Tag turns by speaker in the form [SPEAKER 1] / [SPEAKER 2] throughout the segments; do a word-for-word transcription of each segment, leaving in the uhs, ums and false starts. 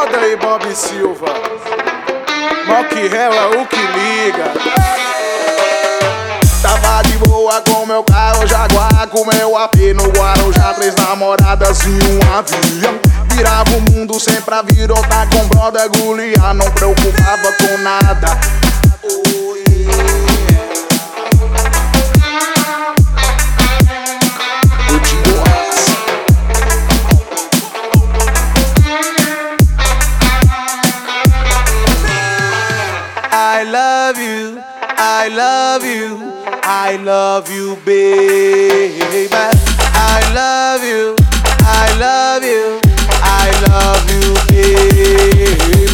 [SPEAKER 1] Brother e Bob Silva, Mock Hell é o que liga.
[SPEAKER 2] Tava de boa com meu carro Jaguar, com meu A P no Guarujá, três namoradas e um avião. Virava o mundo sem pra vir ou tá com brother Goliat, não preocupava com nada. Oh, yeah. Eu te gosto. I love you, I love you, I love you, baby. I love you, I love you, I love you, baby.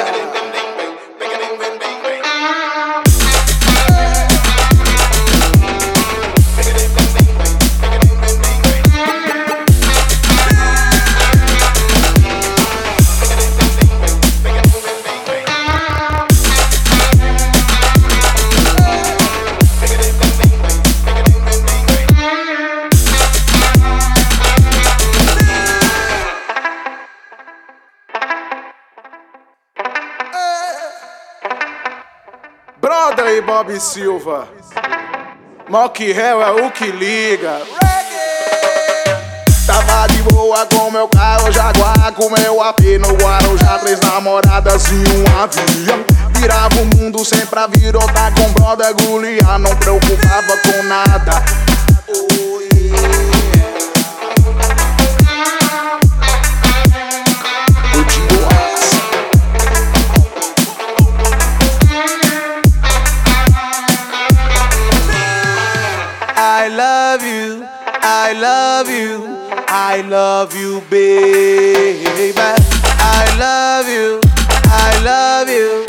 [SPEAKER 1] Brother e Bob Silva, Mock Hell é o que liga.
[SPEAKER 2] Tava de boa com meu carro Jaguar, com meu A P no Guarujá, três namoradas e um avião. Virava o mundo sem pra vir ou tá com brother Goliat, não preocupava com nada. Oh, yeah. Eu te gosto. I love you, I love you, I love you, baby. I love you, I love you,